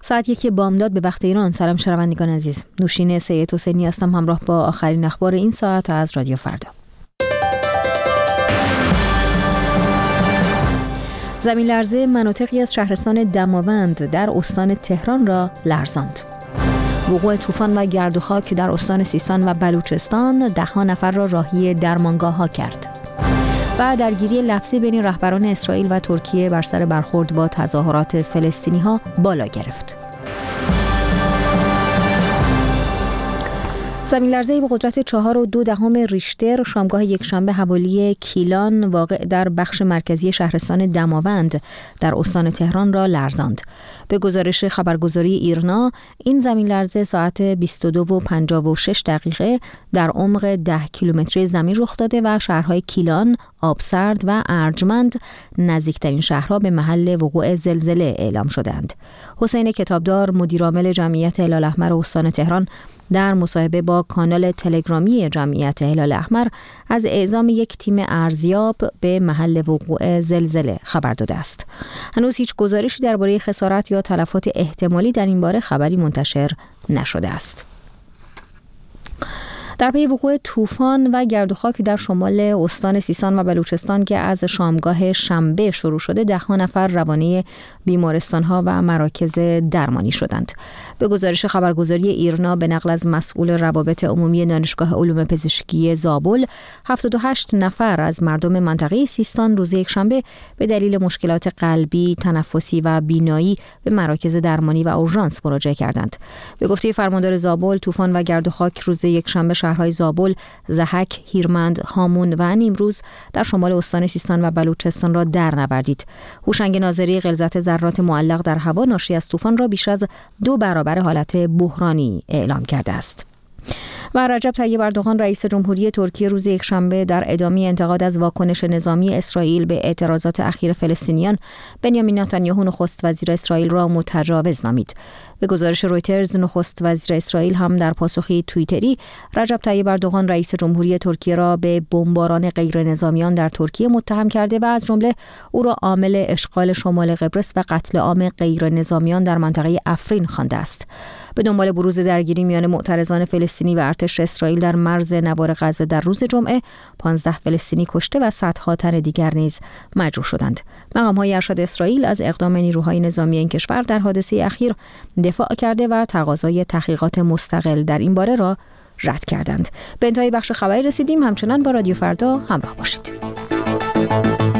ساعت 1 بامداد به وقت ایران. سلام شنوندگان عزیز، نوشین سید حسینی هستم همراه با آخرین اخبار این ساعت از رادیو فردا. زمین لرزه مناطقی از شهرستان دماوند در استان تهران را لرزاند. وقوع طوفان و گرد و خاک در استان سیستان و بلوچستان 10 نفر را راهی درمانگاه‌ها کرد. و درگیری لفظی بین رهبران اسرائیل و ترکیه بر سر برخورد با تظاهرات فلسطینی‌ها بالا گرفت. زمین لرزه‌ای به قدرت 4.2 ریشتر شامگاه یکشنبه حوالی کیلان واقع در بخش مرکزی شهرستان دماوند در استان تهران را لرزاند. به گزارش خبرگزاری ایرنا، این زمین لرزه ساعت 22:56 در عمق 10 کیلومتری زمین رخ داده و شهرهای کیلان، آبسرد و ارجمند نزدیکترین شهرها به محل وقوع زلزله اعلام شدند. حسین کتابدار، مدیرعامل جمعیت هلال احمر استان تهران، در مصاحبه با کانال تلگرامی جمعیت هلال احمر از اعزام یک تیم ارزیاب به محل وقوع زلزله خبر داده است. هنوز هیچ گزارشی درباره خسارت یا تلفات احتمالی در این باره خبری منتشر نشده است. در پی وقوع طوفان و گرد و خاک در شمال استان سیستان و بلوچستان که از شامگاه شنبه شروع شده، 10 نفر روانه بیمارستان‌ها و مراکز درمانی شدند. به گزارش خبرگزاری ایرنا به نقل از مسئول روابط عمومی دانشگاه علوم پزشکی زابل، 78 نفر از مردم منطقه سیستان روز یکشنبه به دلیل مشکلات قلبی، تنفسی و بینایی به مراکز درمانی و اورژانس مراجعه کردند. به گفته فرماندار زابل، طوفان و گرد و خاک روز یکشنبه شهرهای زابل، ضحک، هیرمند، هامون و نیمروز در شمال استان سیستان و بلوچستان را درنوردید. هوشنگ ناظری غلظت ذرات معلق در هوا ناشی از طوفان را بیش از 2 برابر حالت بحرانی اعلام کرده است. و رجب طیب اردوغان رئیس جمهوری ترکیه روز یکشنبه در ادامه انتقاد از واکنش نظامی اسرائیل به اعتراضات اخیر فلسطینیان، بنیامین نتانیاهو نخست وزیر اسرائیل را متجاوز نامید. به گزارش رویترز، نخست وزیر اسرائیل هم در پاسخی توییتری رجب طیب اردوغان رئیس جمهوری ترکیه را به بمباران غیر نظامیان در ترکیه متهم کرده و از جمله او را عامل اشغال شمال قبرس و قتل عام غیر نظامیان در منطقه افرین خوانده است. به دنبال بروز درگیری میان معترضان فلسطینی و ارتش اسرائیل در مرز نوار غزه در روز جمعه، 15 فلسطینی کشته و صدها تن دیگر نیز مجروح شدند. مقام‌های ارشد اسرائیل از اقدام نیروهای نظامی این کشور در حادثه اخیر دفاع کرده و تقاضای تحقیقات مستقل در این باره را رد کردند. به انتهای بخش خبری رسیدیم. همچنان با رادیو فردا همراه باشید.